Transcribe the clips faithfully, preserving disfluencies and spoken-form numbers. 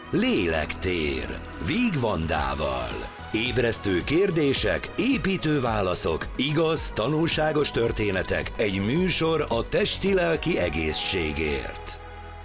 Lélektér Víg Vandával. Ébresztő kérdések, építő válaszok, igaz, tanulságos történetek, egy műsor a testi-lelki egészségért.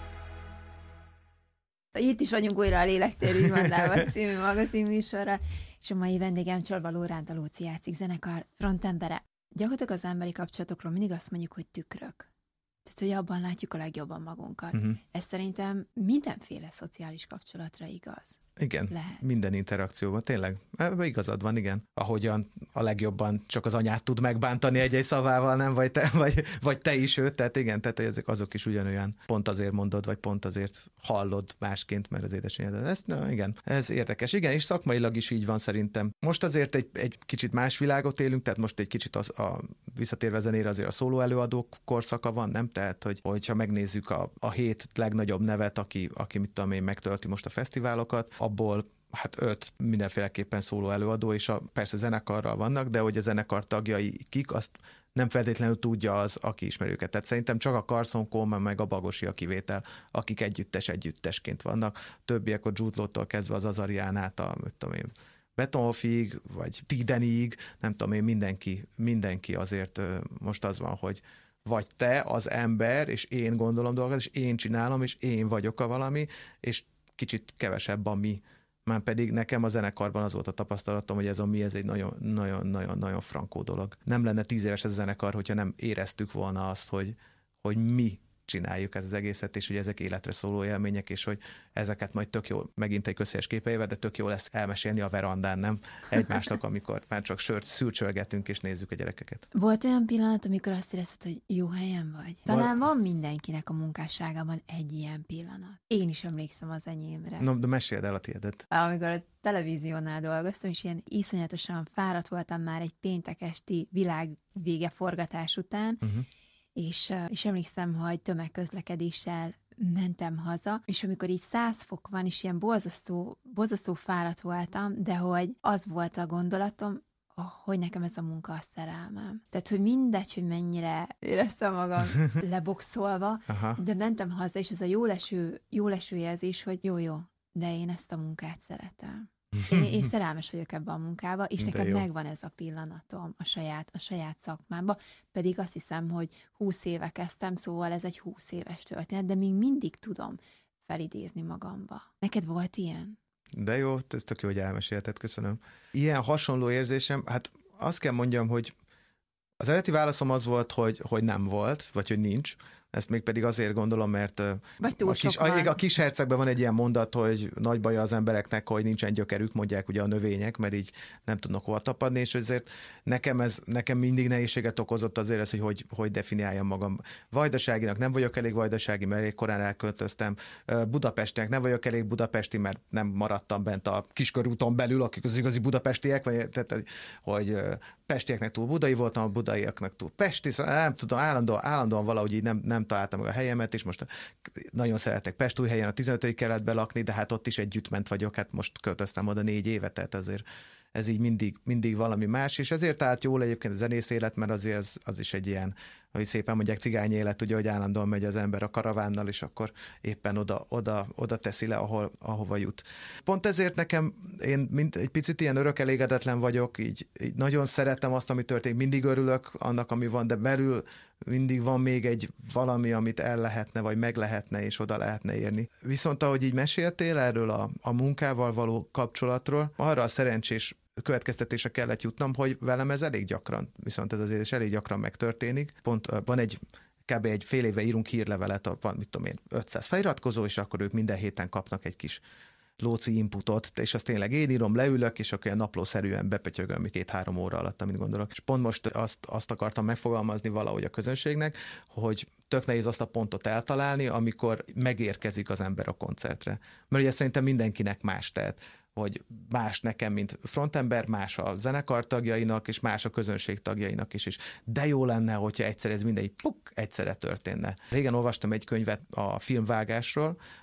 Itt is vagyunk újra a Lélektér Víg Vandával című magazin műsorra, és a mai vendégem Csorba Lóránda Lóci játszik zenekar frontembere. Gyakorlatilag az emberi kapcsolatokról mindig azt mondjuk, hogy tükrök. Tehát, hogy abban látjuk a legjobban magunkat. Uh-huh. Ez szerintem mindenféle szociális kapcsolatra igaz. Igen, lehet. Minden interakcióban, tényleg. Ebben igazad van, igen. Ahogyan a legjobban csak az anyát tud megbántani egy-egy szavával, nem? Vagy te, vagy, vagy te is őt, tehát igen, tehát ezek azok is ugyanolyan. Pont azért mondod, vagy pont azért hallod másként, mert az édesanyjad. Ez, na, igen, ez érdekes. Igen, és szakmailag is így van szerintem. Most azért egy, egy kicsit más világot élünk, tehát most egy kicsit az, a visszatérve zenére azért a szóló előadók korszaka van, nem? Tehát, hogy, hogyha megnézzük a, a hét legnagyobb nevet, aki, aki mit tudom én, megtölti most a fesztiválokat, abból hát öt mindenféleképpen szóló előadó, és a, persze zenekarral vannak, de hogy a zenekar tagjai kik, azt nem feltétlenül tudja az, aki ismeri őket. Tehát szerintem csak a Carson Coleman meg a Bagosi a kivétel, akik együttes-együttesként vannak. Többiek a Jude Law-tól kezdve az Azarián át a, mit tudom én, Betonhofig, vagy Tidenig, nem tudom én, mindenki, mindenki azért most az van, hogy vagy te az ember, és én gondolom dolgokat, és én csinálom, és én vagyok a valami, és kicsit kevesebb a mi. Már pedig nekem a zenekarban az volt a tapasztalatom, hogy ez a mi, ez egy nagyon-nagyon-nagyon frankó dolog. Nem lenne tíz éves ez a zenekar, hogyha nem éreztük volna azt, hogy, hogy mi csináljuk ezt az egészet, és hogy ezek életre szóló élmények, és hogy ezeket majd tök jó, megint egy közös képeivel, de tök jó lesz elmesélni a verandán, nem? Egymásnak, amikor már csak sört szürcsölgetünk, és nézzük a gyerekeket. Volt olyan pillanat, amikor azt érezted, hogy jó helyen vagy? Talán van mindenkinek a munkásságában egy ilyen pillanat. Én is emlékszem az enyémre. No, de meséld el a tiédet. Amikor a televíziónál dolgoztam, és ilyen iszonyatosan fáradt voltam már egy péntek esti világvége forgatás után, uh-huh. És, és emlékszem, hogy tömegközlekedéssel mentem haza, és amikor így száz fok van, és ilyen borzasztó, borzasztó fáradt voltam, de hogy az volt a gondolatom, hogy nekem ez a munka a szerelmem. Tehát, hogy mindegy, hogy mennyire éreztem magam leboxolva, aha. De mentem haza, és ez a jóleső, jóleső jelzés, hogy jó-jó, de én ezt a munkát szeretem. Én, én szerelmes vagyok ebben a munkába, és de nekem jó. Megvan ez a pillanatom a saját, a saját szakmámba, pedig azt hiszem, hogy húsz éve kezdtem, szóval ez egy húsz éves történet, de még mindig tudom felidézni magamba. Neked volt ilyen? De jó, ez tök jó, hogy elmesélted, köszönöm. Ilyen hasonló érzésem, hát azt kell mondjam, hogy az eredeti válaszom az volt, hogy, hogy nem volt, vagy hogy nincs. Ezt még pedig azért gondolom, mert a kis, a, a kis hercegben van egy ilyen mondat, hogy nagy baja az embereknek, hogy nincsen gyökerük, mondják ugye a növények, mert így nem tudnak hova tapadni, és ezért nekem ez nekem mindig nehézséget okozott azért ez, hogy hogy, hogy definiáljam magam. Vajdaságinak nem vagyok elég vajdasági, mert elég korán elköltöztem. Budapestinek nem vagyok elég budapesti, mert nem maradtam bent a Kiskörúton belül, akik az igazi budapestiek, vagy, tehát, hogy pestieknek túl budai voltam, a budaiaknak túl pesti, szóval nem tudom, állandóan, állandóan valahogy így nem, nem találtam meg a helyemet, és most nagyon szeretek Pestújhelyen a tizenötödik kerületben lakni, de hát ott is együttment vagyok, hát most költöztem oda négy évet, tehát azért ez így mindig, mindig valami más, és ezért állt jól egyébként a zenész élet, mert azért az, az is egy ilyen, ahogy szépen mondják, cigány élet, ugye, hogy állandóan megy az ember a karavánnal, és akkor éppen oda, oda, oda teszi le, ahol, ahova jut. Pont ezért nekem, én mind, egy picit ilyen örök elégedetlen vagyok, így, így nagyon szeretem azt, ami történik, mindig örülök annak, ami van, de belül mindig van még egy valami, amit el lehetne, vagy meg lehetne, és oda lehetne érni. Viszont ahogy így meséltél erről a, a munkával való kapcsolatról, arra a szerencsés következtetésre kellett jutnom, hogy velem ez elég gyakran, viszont ez azért is elég gyakran megtörténik. Pont van egy, kb. Egy fél éve írunk hírlevelet, van, mit tudom én, ötszáz feliratkozó, és akkor ők minden héten kapnak egy kis Lóci inputot, és azt tényleg én írom, leülök, és akkor ilyen naplószerűen bepötyögöm két-három óra alatt, amit gondolok. És pont most azt, azt akartam megfogalmazni valahogy a közönségnek, hogy tök nehéz azt a pontot eltalálni, amikor megérkezik az ember a koncertre. Mert ugye szerintem mindenkinek más, tehát hogy más nekem, mint frontember, más a zenekar tagjainak, és más a közönség tagjainak is, és de jó lenne, hogyha egyszer ez mindegy puk, egyszerre történne. Régen olvastam egy könyvet a filmvágásról,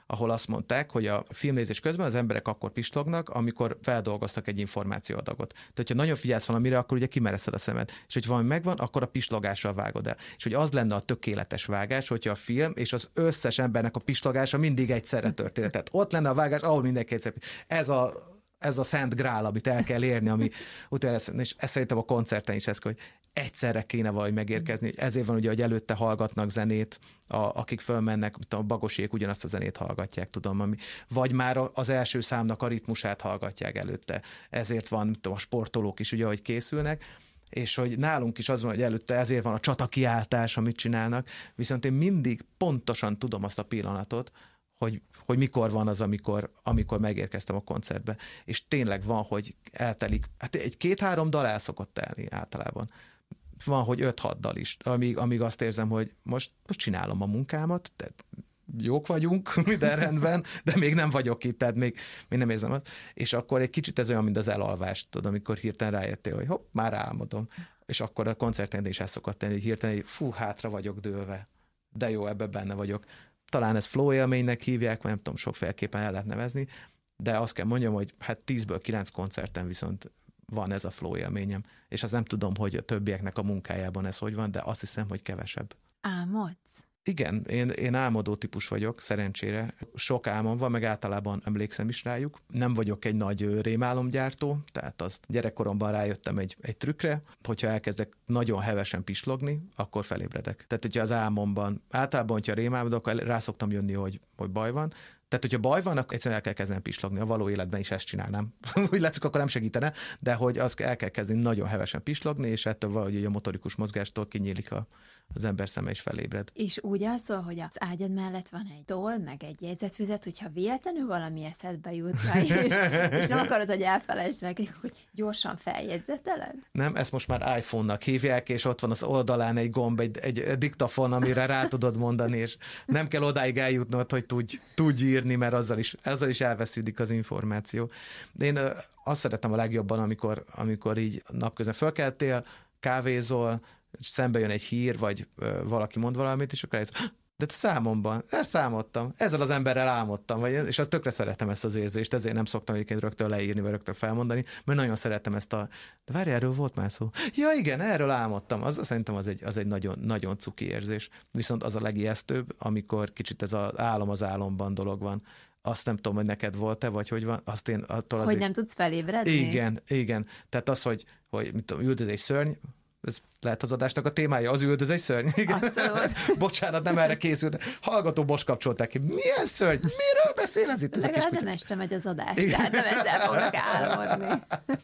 ahol azt mondták, hogy a filmnézés közben az emberek akkor pislognak, amikor feldolgoztak egy információadagot. Tehát, hogyha nagyon figyelsz valamire, akkor ugye kimereszed a szemed. És hogy valami megvan, akkor a pislogással vágod el. És hogy az lenne a tökéletes vágás, hogyha a film és az összes embernek a pislogása mindig egyszerre történet. Tehát ott lenne a vágás, ahol mindenki egyszerre. Ez a ez a szent grál, amit el kell érni, ami utána lesz, és ezt szerintem a koncerten is ez, hogy egyszerre kéne valahogy megérkezni. Ezért van ugye, hogy előtte hallgatnak zenét, a, akik fölmennek, a Bagosék ugyanazt a zenét hallgatják, tudom, ami, vagy már az első számnak a ritmusát hallgatják előtte. Ezért van, tudom, a sportolók is ugye, hogy készülnek, és hogy nálunk is az van, hogy előtte ezért van a csatakiáltás, amit csinálnak, viszont én mindig pontosan tudom azt a pillanatot, hogy, hogy mikor van az, amikor, amikor megérkeztem a koncertbe. És tényleg van, hogy eltelik, hát egy két-három dal el szokott telni általában. Van, hogy öt-hat dal is, amíg, amíg azt érzem, hogy most, most csinálom a munkámat, tehát jók vagyunk, minden rendben, de még nem vagyok itt, tehát még, még nem érzem azt. És akkor egy kicsit ez olyan, mint az elalvást, tudod, amikor hirtelen rájöttél, hogy hopp, már álmodom. És akkor a koncerten is el szokott tenni, hogy hirtelen, hogy fú, hátra vagyok dőlve. De jó, ebbe benne vagyok. Talán ez flow élménynek hívják, vagy nem tudom, sokféleképpen el lehet nevezni, de azt kell mondjam, hogy hát tízből kilenc koncerten viszont van ez a flow élményem, és azt nem tudom, hogy a többieknek a munkájában ez hogy van, de azt hiszem, hogy kevesebb. Álmodsz? Igen, én, én álmodó típus vagyok, szerencsére. Sok álmom van, meg általában emlékszem is rájuk. Nem vagyok egy nagy rémálomgyártó, tehát azt gyerekkoromban rájöttem egy, egy trükkre, hogyha elkezdek nagyon hevesen pislogni, akkor felébredek. Tehát, hogyha az álmomban, általában, hogyha rémálmodok, rá szoktam jönni, hogy, hogy baj van. Tehát, hogyha baj van, akkor egyszerűen el kell kezdeni pislogni. A való életben is ezt csinálnám. Úgy látszik, akkor nem segítene, de hogy azt el kell kezdeni nagyon hevesen pislogni, és ettől valahogy a motorikus mozgástól kinyílik a, az ember szeme is felébred. És úgy alszol, hogy az ágyad mellett van egy toll, meg egy jegyzetfüzet, hogyha véletlenül valami eszedbe jut, és, és nem akarod, hogy elfelejtsd, hogy gyorsan feljegyzeteled? Nem, ezt most már iPhone-nak hívják, és ott van az oldalán egy gomb, egy, egy diktafon, amire rá tudod mondani, és nem kell odáig eljutnod, hogy tudj, tudj írni, mert azzal is, azzal is elvesződik az információ. Én azt szeretem a legjobban, amikor, amikor így napközben fölkeltél, kávézol, szembe jön egy hír, vagy ö, valaki mond valamit, és akkor ez, de számomban, ezt számoltam, ezzel az emberrel álmodtam, vagy, és azt tökre szeretem ezt az érzést, ezért nem szoktam egyébként rögtön leírni, vagy rögtön felmondani, mert nagyon szeretem ezt a, de várj, erről volt már szó. Ja igen, erről álmodtam, az, szerintem az egy, az egy nagyon, nagyon cuki érzés, viszont az a legijesztőbb, amikor kicsit ez az álom az álomban dolog van. Azt nem tudom, hogy neked volt-e, vagy hogy van, azt én attól Hogy azért... nem tudsz felébredni? Igen, igen. Tehát az, hogy, hogy mit tudom, üldözés szörny, ez lehet az adásnak a témája, az üldözés szörny. Abszolút. Bocsánat, nem erre készült. Hallgató most kapcsolták ki. Milyen szörny? Miről beszél ez itt? Ez legalább nem este megy az adás, tehát nem ezzel fognak álmodni.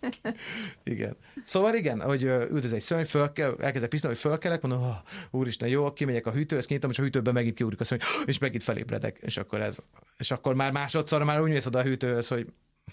Igen. Szóval igen, hogy üldözés szörny, föl kell, elkezdek pisztolni, hogy fölkelek, mondom, oh, úristen, jó, kimegyek a hűtőhöz, kinyitom, és a hűtőben megint kiúrik a szörny, és megint felébredek. És akkor ez, és akkor már másodszor már úgy mész oda a hűtőhöz, hogy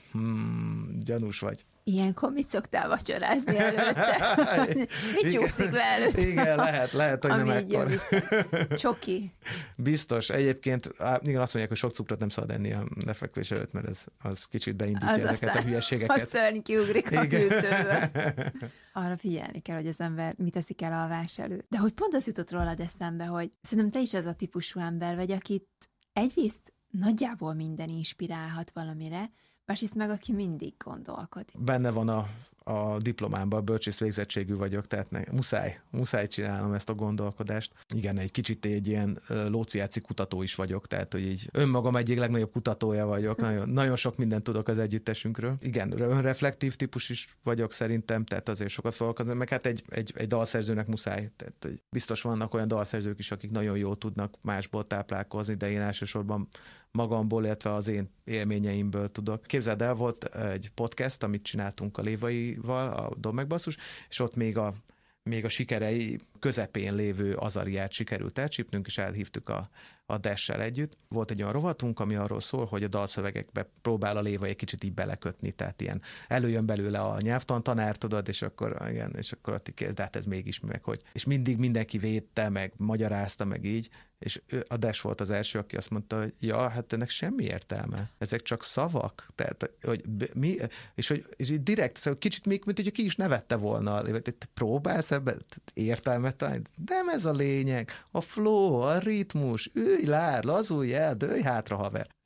Hmm, gyanús vagy. Ilyenkor mit szoktál vacsorázni előtte? Mi csúszik le előtte? Igen, lehet, lehet, hogy ami nem ekkor. Csoki. Biztos. Egyébként igen, azt mondják, hogy sok cukrot nem szabad enni a lefekvés előtt, mert ez, az kicsit beindítja az ezeket aztán, a hülyeségeket. A szörny kiugrik a hűtőbe. Arra figyelni kell, hogy az ember mit teszik el alvás előtt. De hogy pont az jutott rólad eszembe, hogy szerintem te is az a típusú ember vagy, akit egyrészt nagyjából minden inspirálhat valamire, másrészt meg, aki mindig gondolkodik. Benne van a, a diplomámban, bölcsész végzettségű vagyok, tehát ne, muszáj, muszáj csinálnom ezt a gondolkodást. Igen, egy kicsit egy ilyen lóciáci kutató is vagyok, tehát hogy így önmagam egyik legnagyobb kutatója vagyok, nagyon, nagyon sok mindent tudok az együttesünkről. Igen, önreflektív típus is vagyok szerintem, tehát azért sokat foglalkozom, meg hát egy, egy, egy dalszerzőnek muszáj, tehát hogy biztos vannak olyan dalszerzők is, akik nagyon jól tudnak másból táplálkozni, de én elsősorban magamból, illetve az én élményeimből tudok. Képzeld el, volt egy podcast, amit csináltunk a Lévaival, a Dob meg Basszus, és ott még a, még a sikerei közepén lévő Azariát sikerült elcsípnünk, és elhívtuk a, a Dash-sel együtt. Volt egy olyan rovatunk, ami arról szól, hogy a dalszövegekbe próbál a Lévai egy kicsit így belekötni, tehát ilyen előjön belőle a nyelvtan tanár, tudod, és akkor, igen, és akkor ott kész, de hát ez mégis meg, hogy. És mindig mindenki védte, meg magyarázta, meg így, és a Dash volt az első, aki azt mondta, hogy ja, hát ennek semmi értelme. Ezek csak szavak. Tehát, hogy mi, és hogy és így direkt, szóval kicsit még, mint hogy ki is nevette volna. Te próbálsz ebben értelmet találni? Nem ez a lényeg. A flow, a ritmus, ülj le, lazulj el, dőlj hátra, haver. És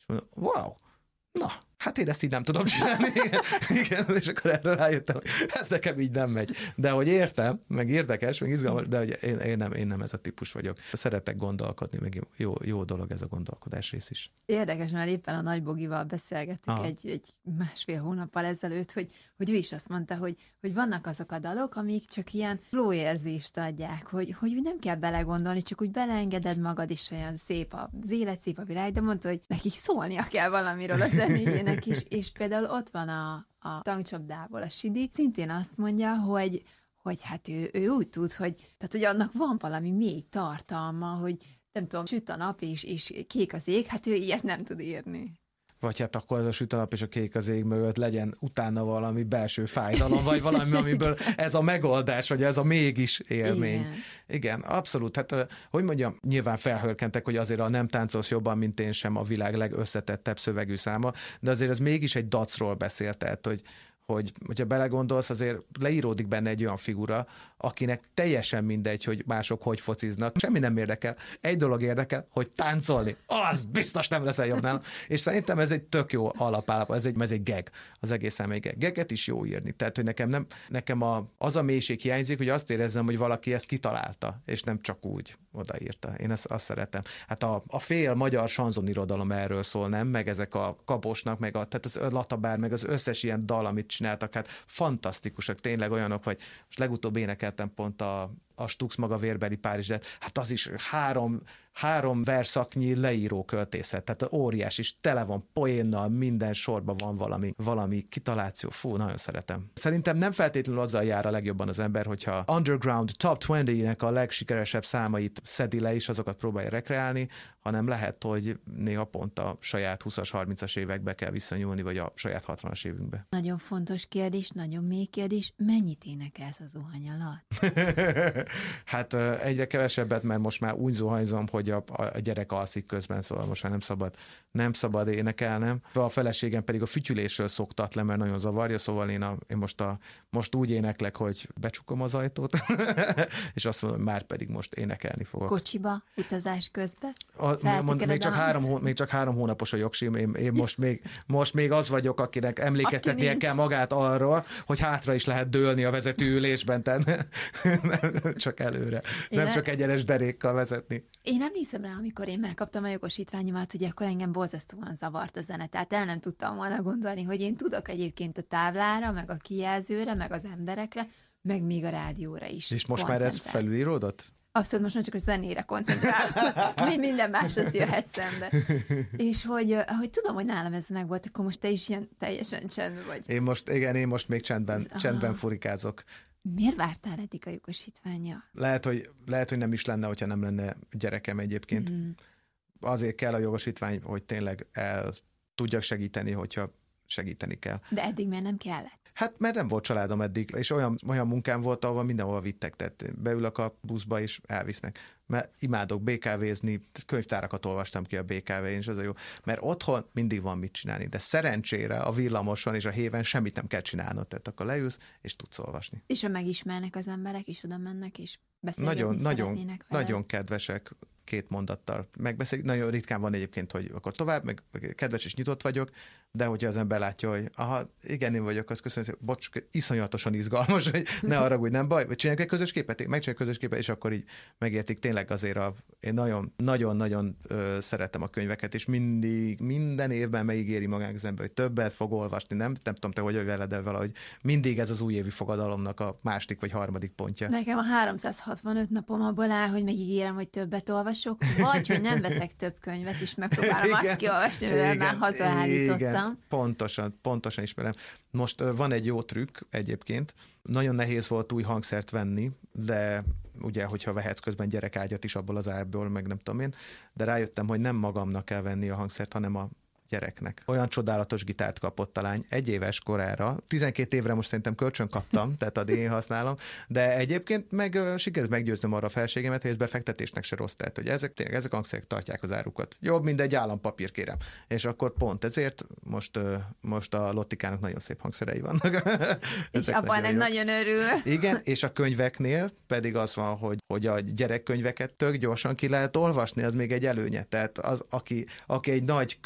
És mondom, wow, na, hát én ezt így nem tudom csinálni. Igen, és akkor erre rájöttem, hogy ez nekem így nem megy. De hogy értem, meg érdekes, meg izgalmas, de hogy én, én, nem, én nem ez a típus vagyok. Szeretek gondolkodni, meg jó, jó dolog ez a gondolkodás rész is. Érdekes, mert éppen a Nagybogival beszélgettük egy, egy másfél hónappal ezelőtt, hogy, hogy ő is azt mondta, hogy, hogy vannak azok a dalok, amik csak ilyen flow érzést adják, hogy, hogy nem kell belegondolni, csak úgy beleengeded magad, és olyan szép az élet, szép a világ, de mondta, hogy nekik szólnia kell valamiről a zenéjének is, és például ott van a, a tankcsapdából a Sidi, szintén azt mondja, hogy, hogy hát ő, ő úgy tud, hogy, tehát, hogy annak van valami mély tartalma, hogy nem tudom, süt a nap és, és kék az ég, hát ő ilyet nem tud írni. Vagy hát akkor az a süt a nap és a kék az ég mögött legyen utána valami belső fájdalom, vagy valami, amiből ez a megoldás, vagy ez a mégis élmény. Igen, Igen, abszolút. Hát, hogy mondjam, nyilván felhörkentek, hogy azért a Nem táncolsz jobban, mint én sem a világ legösszetettebb szövegű száma, de azért ez mégis egy dacról beszélt, tehát, hogy hogy, hogyha belegondolsz, azért leíródik benne egy olyan figura, akinek teljesen mindegy, hogy mások hogy fociznak. Semmi nem érdekel. Egy dolog érdekel, hogy táncolni. Az biztos nem leszel jobb nálam. És szerintem ez egy tök jó alapállapot, ez egy, ez egy gag. Az egészen egy gag. Gaget is jó írni. Tehát, hogy nekem, nem, nekem a, az a mélység hiányzik, hogy azt érezzem, hogy valaki ezt kitalálta, és nem csak úgy odaírta. Én ezt azt szeretem. Hát a, a fél magyar sanzonirodalom erről szól, nem? Meg ezek a Kaposnak, meg a, tehát az Latabár, meg az összes ilyen dal, amit csináltak, hát fantasztikusak, tényleg olyanok, hogy most legutóbb énekeltem pont a, a Stux maga vérbeli Párizs, de hát az is három, három verszaknyi leíró költészet, tehát óriás is, tele van poénnal, minden sorban van valami, valami kitaláció, fú, nagyon szeretem. Szerintem nem feltétlenül azzal jár a legjobban az ember, hogyha Underground Top húsznek a legsikeresebb számait szedi le, és azokat próbálja rekreálni, hanem lehet, hogy néha pont a saját húszas, harmincas évekbe kell visszanyúlni, vagy a saját hatvanas évünkbe. Nagyon fontos kérdés, nagyon mély kérdés, mennyit énekelsz a zuhany alatt? Hát egyre kevesebbet, mert most már úgy zuhanyzom, hogy a, a gyerek alszik közben, szóval most már nem szabad, nem szabad énekelnem. A feleségem pedig a fütyülésről szoktat le, mert nagyon zavarja, szóval én, a, én most, a, most úgy éneklek, hogy becsukom az ajtót, és azt mondom, már pedig most énekelni fogok. Kocsiba, utazás közben? A, mond, még, csak három, még csak három hónapos a jogsim, én, én most, még, most még az vagyok, akinek emlékeztetnie Aki kell magát arról, hogy hátra is lehet dőlni a vezetőülésben, tehát nem csak előre, én nem csak egyenes derékkal vezetni. Én emlékszem rá, amikor én megkaptam a jogosítványomat, hogy akkor engem borzasztóan zavart a zene, tehát el nem tudtam volna gondolni, hogy én tudok egyébként a táblára, meg a kijelzőre, meg az emberekre, meg még a rádióra is. És most már ez felülíródott? Abszolút, most már csak a zenére koncentrálok, még minden más az jöhet szembe. És hogy, hogy tudom, hogy nálam ez meg volt, akkor most te is ilyen teljesen csendben vagy. Én most, igen, én most még csendben, ez, csendben furikázok. Miért vártál eddig a jogosítványa? Lehet hogy, lehet, hogy nem is lenne, hogyha nem lenne gyerekem egyébként. Mm. Azért kell a jogosítvány, hogy tényleg el tudjak segíteni, hogyha segíteni kell. De eddig miért nem kellett? Hát mert nem volt családom eddig, és olyan, olyan munkám volt, ahol mindenhol vittek, tehát beülök a buszba és elvisznek. Mert imádok bé ká vézni, könyvtárakat olvastam ki a bé ká vén, és az a jó. Mert otthon mindig van mit csinálni, de szerencsére a villamoson és a héven semmit nem kell csinálnod, tehát akkor leülsz, és tudsz olvasni. És ha megismernek az emberek, és oda mennek, és beszélgetni nagyon, nagyon, veled. nagyon kedvesek, két mondattal megbeszéljük. Nagyon ritkán van egyébként, hogy akkor tovább, meg kedves és nyitott vagyok, de hogyha az ember látja, hogy aha, igen, én vagyok, az köszönöm, bocs, iszonyatosan izgalmas, hogy ne haragudj, nem baj, vagy csináljunk egy közös képet, megcsináljuk közös képet, és akkor így megértik tényleg azért a, én nagyon, nagyon-nagyon ö, szeretem a könyveket, és mindig, minden évben megígéri magának az ember, hogy többet fog olvasni, nem, nem tudom te, hogy vagy veled, de valahogy mindig ez az újévi fogadalomnak a második vagy harmadik pontja. Nekem a háromszázhatvanöt napom abból áll, hogy megígérem, hogy többet olvasok, vagy hogy nem veszek több könyvet, és megpróbálom igen, azt kiolvasni, mivel már hazaállítottam. Pontosan, pontosan ismerem. Most uh, van egy jó trükk egyébként. Nagyon nehéz volt új hangszert venni, de ugye, hogyha vehetsz közben gyerekágyat is abból az ágyból, meg nem tudom én, de rájöttem, hogy nem magamnak kell venni a hangszert, hanem a gyereknek. Olyan csodálatos gitárt kapott a lány egy éves korára, tizenkét évre most szerintem kölcsön kaptam, tehát addig én használom, de egyébként meg uh, sikerült meggyőznöm arra a felségemet, hogy ez befektetésnek se rossz, tehát hogy ezek, tényleg, ezek a hangszerek tartják az árukat. Jobb, mint egy állampapír, kérem. És akkor pont ezért most, uh, most a Lottikának nagyon szép hangszerei vannak. És abban egy nagyon örül. Igen, és a könyveknél pedig az van, hogy, hogy a gyerekkönyveket tök gyorsan ki lehet olvasni, az még egy előnye. Tehát az, aki, aki egy nagy könyv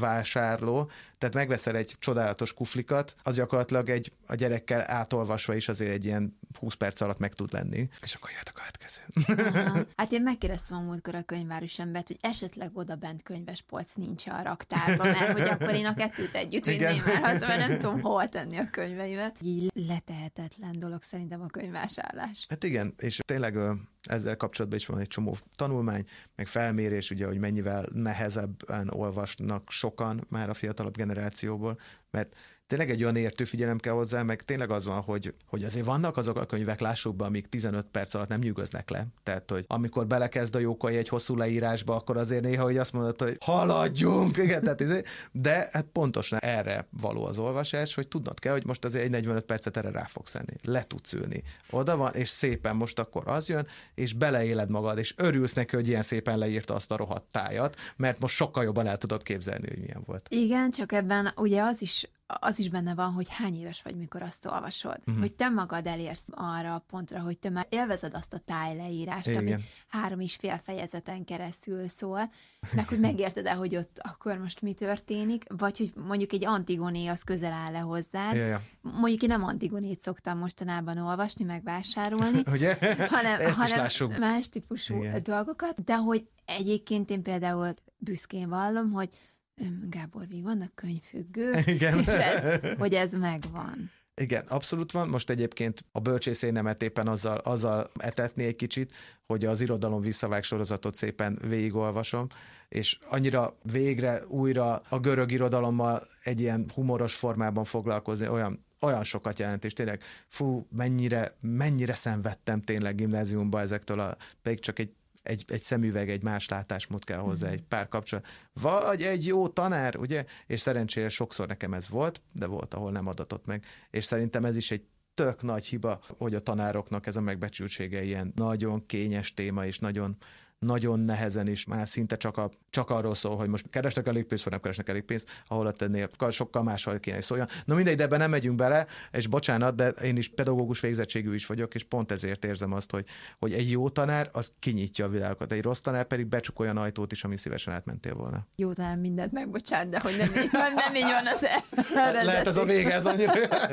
vásárló, tehát megveszel egy csodálatos kuflikat, az gyakorlatilag egy a gyerekkel átolvasva is azért egy ilyen húsz perc alatt meg tud lenni. És akkor jöhet a következő. Aha. Hát én megkérdeztem a múltkor a könyvváros embert, hogy esetleg oda bent könyvespolc nincs a raktárban, mert hogy akkor én a kettőt együtt vinném már haza, mert nem tudom hol tenni a könyveimet. Így letehetetlen dolog szerintem a könyvvásárlás. Hát igen, és tényleg ezzel kapcsolatban is van egy csomó tanulmány, meg felmérés, ugye, hogy mennyivel nehezebben olvasnak sokan már a fiatalabb generációból, mert tényleg egy olyan értő figyelem kell hozzá, meg tényleg az van, hogy, hogy azért vannak azok a könyvek, lássuk be, amik tizenöt perc alatt nem nyűgöznek le. Tehát, hogy amikor belekezd a Jókai egy hosszú leírásba, akkor azért néha, hogy azt mondod, hogy haladjunk, igen, tehát ezért, de hát pontosan erre való az olvasás, hogy tudnod kell, hogy most azért egy negyvenöt percet erre rá fogsz enni, le tudsz ülni. Oda van, és szépen most akkor az jön, és beleéled magad, és örülsz neki, hogy ilyen szépen leírta azt a rohadt tájat, mert most sokkal jobban el tudod képzelni, hogy milyen volt. Igen, csak ebben ugye az is az is benne van, hogy hány éves vagy, mikor azt olvasod. Uh-huh. Hogy te magad elérsz arra a pontra, hogy te már élvezed azt a tájleírást, igen, ami három és fél fejezeten keresztül szól, meg hogy megérted el, hogy ott akkor most mi történik, vagy hogy mondjuk egy Antigoné az közel áll le hozzád. Ja, ja. Mondjuk én nem Antigonét szoktam mostanában olvasni, meg vásárolni, hanem, hanem más típusú igen. dolgokat, de hogy egyébként én például büszkén vallom, hogy Gábor, még vannak könyvfüggő, igen. És ez, hogy ez megvan. Igen, abszolút van. Most egyébként a bölcsészénemet éppen azzal, azzal etetni egy kicsit, hogy az Irodalom Visszavág sorozatot szépen végigolvasom, és annyira végre újra a görög irodalommal egy ilyen humoros formában foglalkozni, olyan, olyan sokat jelent, és tényleg fú, mennyire, mennyire szenvedtem tényleg gimnáziumban ezektől, a, pedig csak egy Egy, egy szemüveg, egy más látásmód kell hozzá, egy pár kapcsolat. Vagy egy jó tanár, ugye? És szerencsére sokszor nekem ez volt, de volt, ahol nem adatott meg. És szerintem ez is egy tök nagy hiba, hogy a tanároknak ez a megbecsültsége ilyen nagyon kényes téma, és nagyon, nagyon nehezen is már szinte csak, a, csak arról szól, hogy most keresnek elég pénzt, vagy nem keresnek elég pénzt, ahol ott ennél sokkal máshol kéne is szóljon. Na mindegy, de ebben nem megyünk bele, és bocsánat, de én is pedagógus végzettségű is vagyok, és pont ezért érzem azt, hogy, hogy egy jó tanár, az kinyitja a világokat, egy rossz tanár pedig becsuk olyan ajtót is, ami szívesen átmentél volna. Jó tanár mindent megbocsát, de hogy nem így van, nem így van az eredeti. Lehet ez a vége, ez annyira.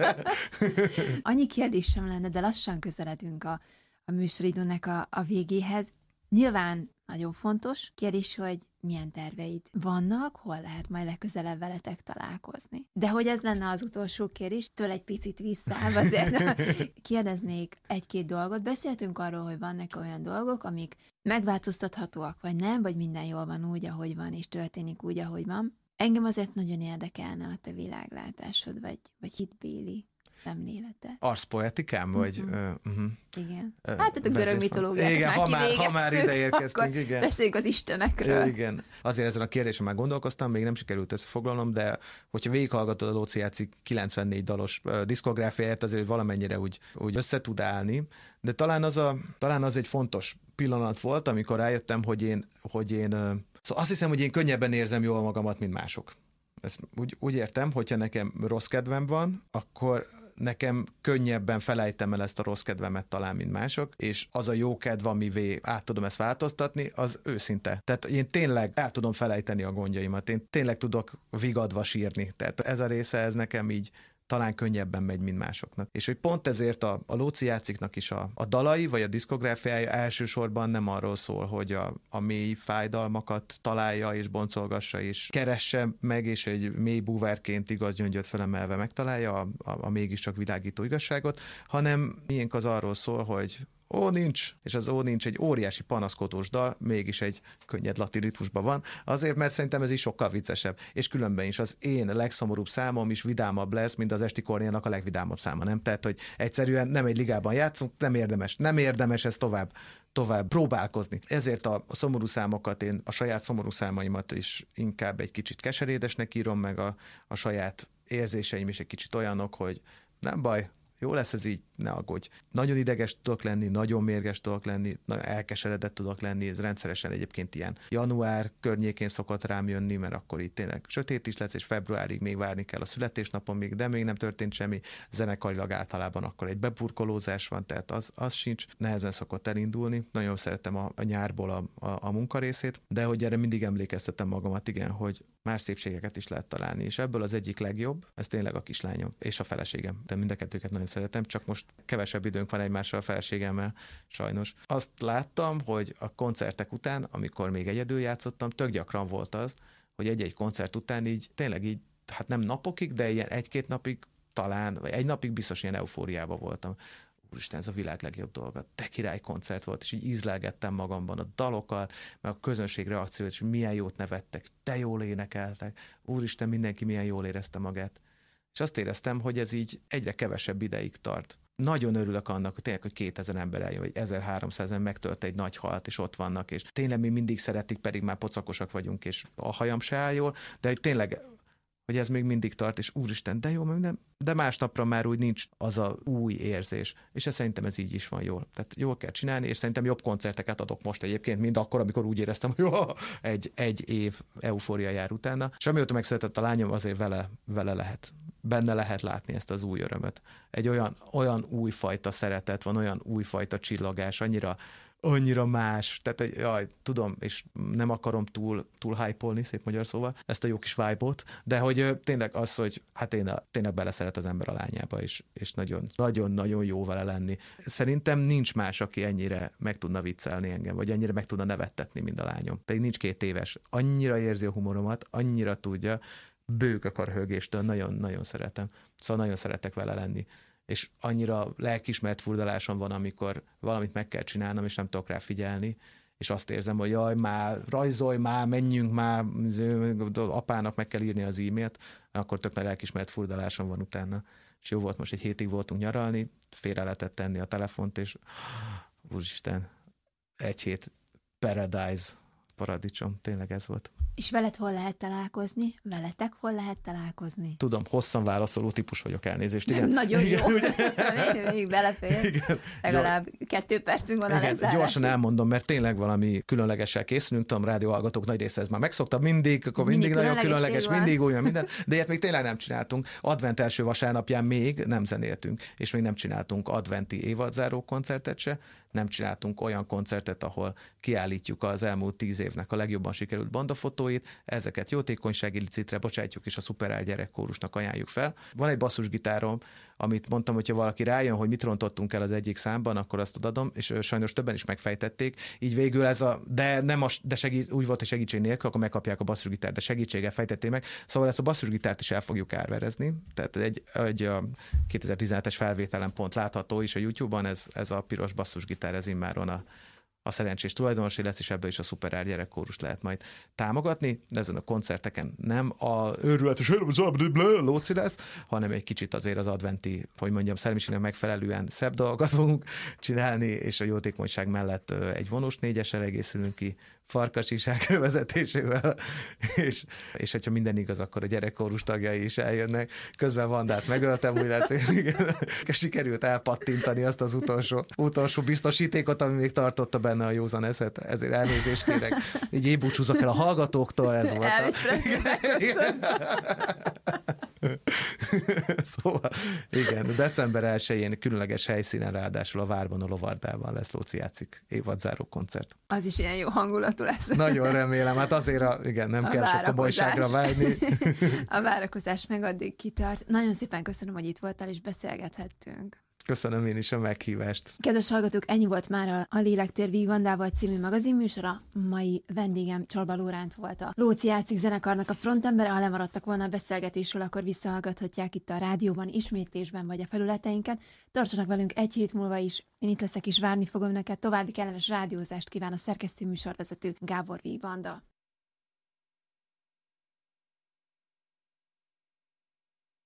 Annyi kérdésem lenne, de lassan közeledünk a, a műsoridőnek a, a végéhez. Nyilván nagyon fontos kérdés, hogy milyen terveid vannak, hol lehet majd legközelebb veletek találkozni. De hogy ez lenne az utolsó kérdés, től egy picit visszább, azért kérdeznék egy-két dolgot. Beszéltünk arról, hogy vannak olyan dolgok, amik megváltoztathatóak, vagy nem, vagy minden jól van úgy, ahogy van, és történik úgy, ahogy van. Engem azért nagyon érdekelne a te világlátásod, vagy, vagy hitbéli szemlélete. Arszpoetikám, vagy... Uh-huh. Uh, uh-huh. Igen. Hát tehát a görög mitológiát igen, ha már, ha már ide érkeztünk, igen. Beszéljük az istenekről. Igen. Azért ezen a kérdésen már gondolkoztam, még nem sikerült összefoglalnom, de hogyha végighallgatod a Lóczy Jáci kilencvennégy dalos uh, diszkográfiáját, azért valamennyire úgy, úgy össze tud állni, de talán az, a, talán az egy fontos pillanat volt, amikor rájöttem, hogy én, hogy én uh, szóval azt hiszem, hogy én könnyebben érzem jól magamat, mint mások. Ezt úgy, úgy értem, hogyha nekem rossz kedvem van, akkor nekem könnyebben felejtem el ezt a rossz kedvemet talán, mint mások, és az a jó kedv, amivé át tudom ezt változtatni, az őszinte. Tehát én tényleg el tudom felejteni a gondjaimat, én tényleg tudok vigadva sírni. Tehát ez a része, ez nekem így talán könnyebben megy, mint másoknak. És hogy pont ezért a, a Lóczy Jáciknak is a, a dalai, vagy a diszkográfiája elsősorban nem arról szól, hogy a, a mély fájdalmakat találja és boncolgassa, és keresse meg, és egy mély búvárként igaz gyöngyöt felemelve megtalálja a, a, a mégiscsak világító igazságot, hanem miénk az arról szól, hogy ó, nincs, és az ó, nincs egy óriási panaszkodós dal, mégis egy könnyed latin ritmusban van, azért, mert szerintem ez is sokkal viccesebb, és különben is az én legszomorúbb számom is vidámabb lesz, mint az Esti Kornéliának a legvidámabb száma, nem? Tehát, hogy egyszerűen nem egy ligában játszunk, nem érdemes, nem érdemes ez tovább, tovább próbálkozni. Ezért a, a szomorú számokat, én a saját szomorú számaimat is inkább egy kicsit keserédesnek írom, meg a, a saját érzéseim is egy kicsit olyanok, hogy nem baj, jó lesz ez így, ne aggódj. Nagyon ideges tudok lenni, nagyon mérges tudok lenni, elkeseredett tudok lenni, ez rendszeresen egyébként ilyen január környékén szokott rám jönni, mert akkor itt tényleg sötét is lesz, és februárig még várni kell a születésnapomig, de még nem történt semmi. Zenekarilag általában akkor egy beburkolózás van, tehát az, az sincs. Nehezen szokott elindulni. Nagyon szeretem a, a nyárból a, a, a munkarészét, de hogy erre mindig emlékeztetem magamat, igen, hogy más szépségeket is lehet találni, és ebből az egyik legjobb, ez tényleg a kislányom és a feleségem. De mind a kettőket nagyon szeretem, csak most kevesebb időnk van egymással a feleségemmel, sajnos. Azt láttam, hogy a koncertek után, amikor még egyedül játszottam, tök gyakran volt az, hogy egy-egy koncert után így tényleg így, hát nem napokig, de ilyen egy-két napig talán, vagy egy napig biztos ilyen eufóriában voltam. Úristen, ez a világ legjobb dolga. Te király koncert volt, és így ízlelgettem magamban a dalokat, meg a közönség reakciót, és milyen jót nevettek, te jól énekeltek. Úristen, mindenki milyen jól érezte magát. És azt éreztem, hogy ez így egyre kevesebb ideig tart. Nagyon örülök annak, hogy tényleg, hogy kétezer ember eljön, vagy ezerháromszázen megtölt egy nagy halt, és ott vannak, és tényleg mi mindig szeretik, pedig már pocakosak vagyunk, és a hajam se áll jól, de hogy tényleg hogy ez még mindig tart, és úristen, de jó, minden, de másnapra már úgy nincs az a új érzés, és ez szerintem ez így is van jól. Tehát jól kell csinálni, és szerintem jobb koncerteket adok most egyébként, mint akkor, amikor úgy éreztem, hogy jó, egy, egy év eufória jár utána. És amióta megszületett a lányom, azért vele, vele lehet. Benne lehet látni ezt az új örömöt. Egy olyan, olyan újfajta szeretet van, olyan újfajta csillagás, annyira annyira más, tehát jaj, tudom, és nem akarom túl, túl hype-olni, szép magyar szóval, ezt a jó kis vibe-ot, de hogy tényleg az, hogy hát tényleg, tényleg beleszeret az ember a lányába, és, és nagyon, nagyon-nagyon jó vele lenni. Szerintem nincs más, aki ennyire meg tudna viccelni engem, vagy ennyire meg tudna nevettetni, mint a lányom. Pedig nincs két éves. Annyira érzi a humoromat, annyira tudja, bőg a karhőgéstől, nagyon-nagyon szeretem. Szóval nagyon szeretek vele lenni. És annyira lelkiismert furdalásom van, amikor valamit meg kell csinálnom, és nem tudok rá figyelni, és azt érzem, hogy jaj, már rajzolj, már menjünk, már apának meg kell írni az e-mailt, akkor tök nagy lelkiismert furdalásom van utána. És jó volt, most egy hétig voltunk nyaralni, félre lehetett tenni a telefont, és úristen, egy hét paradise, paradicsom, tényleg ez volt. És veled hol lehet találkozni? Veletek hol lehet találkozni? Tudom, hosszan válaszoló típus vagyok, elnézést. Igen. Nagyon igen, jó. Ugye? Még, még belefér. Igen. Legalább Gyors... kettő percünk van a lezárásig. Gyorsan elmondom, mert tényleg valami különlegessel készülünk. Tudom, rádióhallgatók nagy része ez már megszokta. Mindig, akkor mindig, mindig nagyon különleges, van. Mindig olyan minden. De ilyet még tényleg nem csináltunk. Advent első vasárnapján még nem zenéltünk, és még nem csináltunk adventi évadzáró koncertet se. Nem csináltunk olyan koncertet, ahol kiállítjuk az elmúlt tíz évnek a legjobban sikerült bandafotóit, ezeket jótékonysági licitre bocsátjuk, és a Szuperár gyerekkórusnak ajánljuk fel. Van egy basszusgitárom, amit mondtam, hogyha valaki rájön, hogy mit rontottunk el az egyik számban, akkor azt odadom, és sajnos többen is megfejtették. Így végül ez a, de nem a, de segít, úgy volt, hogy segítség nélkül, akkor megkapják a basszusgitárt, de segítséggel fejtették meg. Szóval ezt a basszusgitárt is el fogjuk árverezni. Tehát egy, egy a kétezer-tizenhetes felvételen pont látható is a YouTube-on, ez, ez a piros basszusgitár, ez immáron a a szerencsés tulajdonosé lesz, és ebből is a Szuperár gyerekkórust lehet majd támogatni, de ezen a koncerteken nem a őrületes lóci lesz, hanem egy kicsit azért az adventi, hogy mondjam, szellemiségnek megfelelően szebb dolgokat fogunk csinálni, és a jótékonyság mellett egy vonós négyessel egészülünk ki, Farkasizsák vezetésével, és, és hogyha minden igaz, akkor a gyerekkórus tagjai is eljönnek. Közben Vandát megöltem, úgy látszik, sikerült elpattintani azt az utolsó, utolsó biztosítékot, ami még tartotta benne a józan eszet, ezért elnézést kérek. Így én búcsúzok el a hallgatóktól, ez volt a... Szóval, igen, december elsején különleges helyszínen, ráadásul a Várban, a Lovardában lesz Lóci játszik évadzáró koncert. Az is ilyen jó hangulatú lesz. Nagyon remélem, hát azért a, igen, nem a kell sok komolyságra vágyni. A várakozás meg addig kitart. Nagyon szépen köszönöm, hogy itt voltál, és beszélgethettünk. Köszönöm én is a meghívást. Kedves hallgatók, ennyi volt már a, a Lélektér Víg Vandával című magazinműsora. Mai vendégem Csorba Lóránt volt, a Lóci játszik zenekarnak a frontembere. Ha lemaradtak volna a beszélgetésről, akkor visszahallgathatják itt a rádióban, ismétlésben vagy a felületeinken. Tartsanak velünk egy hét múlva is. Én itt leszek és várni fogom neked. További kellemes rádiózást kíván a szerkesztő műsorvezető Gábor Víg Vanda.